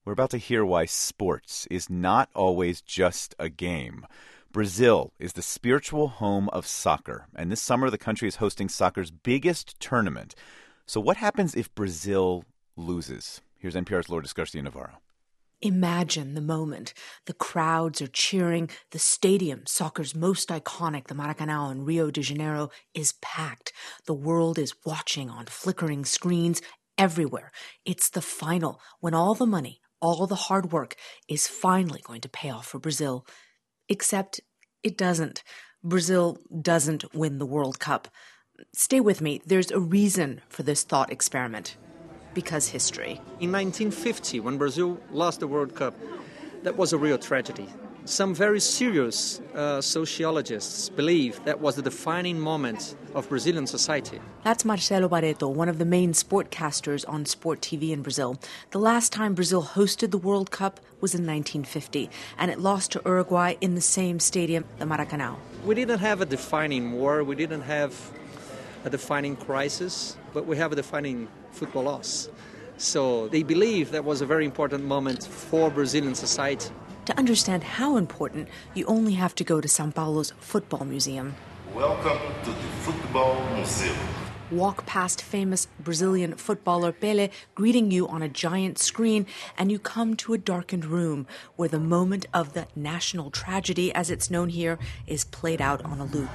We're about to hear why sports is not always just a game. Brazil is the spiritual home of soccer, and this summer the country is hosting soccer's biggest tournament. So what happens if Brazil loses? Here's NPR's Lourdes Garcia-Navarro. Imagine the moment. The crowds are cheering. The stadium, soccer's most iconic, the Maracanã in Rio de Janeiro, is packed. The world is watching on flickering screens everywhere. It's the final, when all the money, all the hard work is finally going to pay off for Brazil. Except it doesn't. Brazil doesn't win the World Cup. Stay with me. There's a reason for this thought experiment. Because history. In 1950, when Brazil lost the World Cup, that was a real tragedy. Some very serious sociologists believe that was the defining moment of Brazilian society. That's Marcelo Barreto, one of the main sportcasters on Sport TV in Brazil. The last time Brazil hosted the World Cup was in 1950, and it lost to Uruguay in the same stadium, the Maracanã. We didn't have a defining war, we didn't have a defining crisis, but we have a defining football loss. So they believe that was a very important moment for Brazilian society. To understand how important, you only have to go to São Paulo's Football Museum. Welcome to the Football Museum. Walk past famous Brazilian footballer Pelé greeting you on a giant screen, and you come to a darkened room where the moment of the national tragedy, as it's known here, is played out on a loop.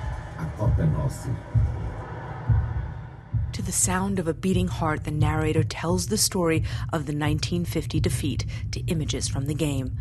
To the sound of a beating heart, the narrator tells the story of the 1950 defeat to images from the game.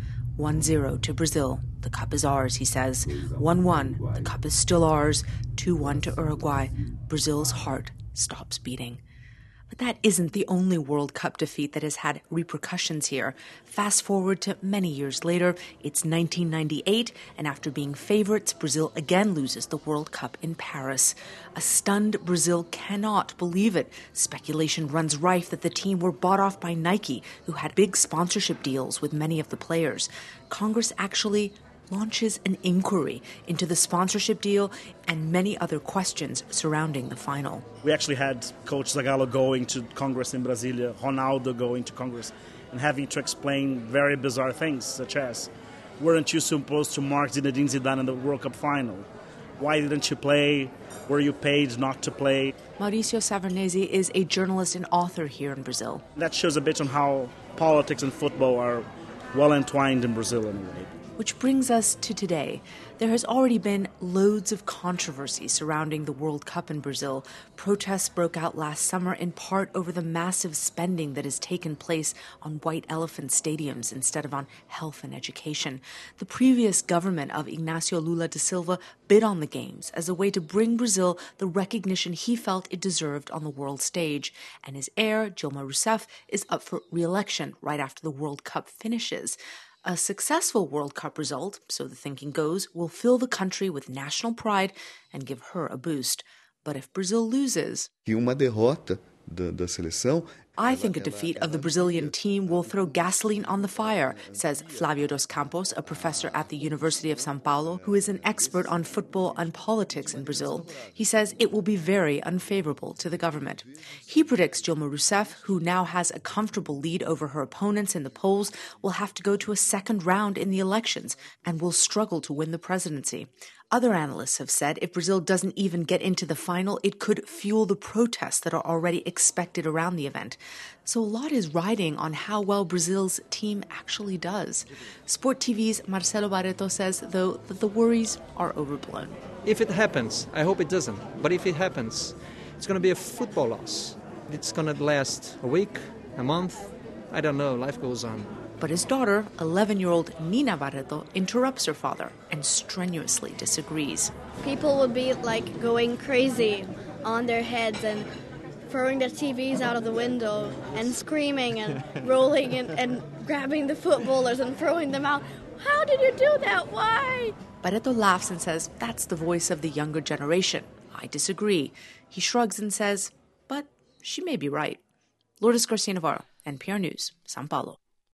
1-0 to Brazil. The cup is ours, he says. 1-1. The cup is still ours. 2-1 to Uruguay. Brazil's heart stops beating. But that isn't the only World Cup defeat that has had repercussions here. Fast forward to many years later, it's 1998, and after being favorites, Brazil again loses the World Cup in Paris. A stunned Brazil cannot believe it. Speculation runs rife that the team were bought off by Nike, who had big sponsorship deals with many of the players. Congress actually launches an inquiry into the sponsorship deal and many other questions surrounding the final. We actually had Coach Zagallo going to Congress in Brasilia, Ronaldo going to Congress, and having to explain very bizarre things, such as, weren't you supposed to mark Zinedine Zidane in the World Cup final? Why didn't you play? Were you paid not to play? Mauricio Savernese is a journalist and author here in Brazil. That shows a bit on how politics and football are well entwined in Brazil in a way. Which brings us to today. There has already been loads of controversy surrounding the World Cup in Brazil. Protests broke out last summer in part over the massive spending that has taken place on white elephant stadiums instead of on health and education. The previous government of Inácio Lula da Silva bid on the Games as a way to bring Brazil the recognition he felt it deserved on the world stage. And his heir, Dilma Rousseff, is up for re-election right after the World Cup finishes. A successful World Cup result, so the thinking goes, will fill the country with national pride and give her a boost. But if Brazil loses, uma derrota da seleção, I think a defeat of the Brazilian team will throw gasoline on the fire, says Flávio dos Campos, a professor at the University of São Paulo, who is an expert on football and politics in Brazil. He says it will be very unfavorable to the government. He predicts Dilma Rousseff, who now has a comfortable lead over her opponents in the polls, will have to go to a second round in the elections and will struggle to win the presidency. Other analysts have said if Brazil doesn't even get into the final, it could fuel the protests that are already expected around the event. So a lot is riding on how well Brazil's team actually does. Sport TV's Marcelo Barreto says, though, that the worries are overblown. If it happens, I hope it doesn't, but if it happens, it's going to be a football loss. It's going to last a week, a month, I don't know, life goes on. But his daughter, 11-year-old Nina Barreto, interrupts her father and strenuously disagrees. People would be going crazy on their heads and throwing their TVs out of the window and screaming and rolling and grabbing the footballers and throwing them out. How did you do that? Why? Barreto laughs and says, that's the voice of the younger generation. I disagree. He shrugs and says, but she may be right. Lourdes Garcia-Navarro, NPR News, São Paulo.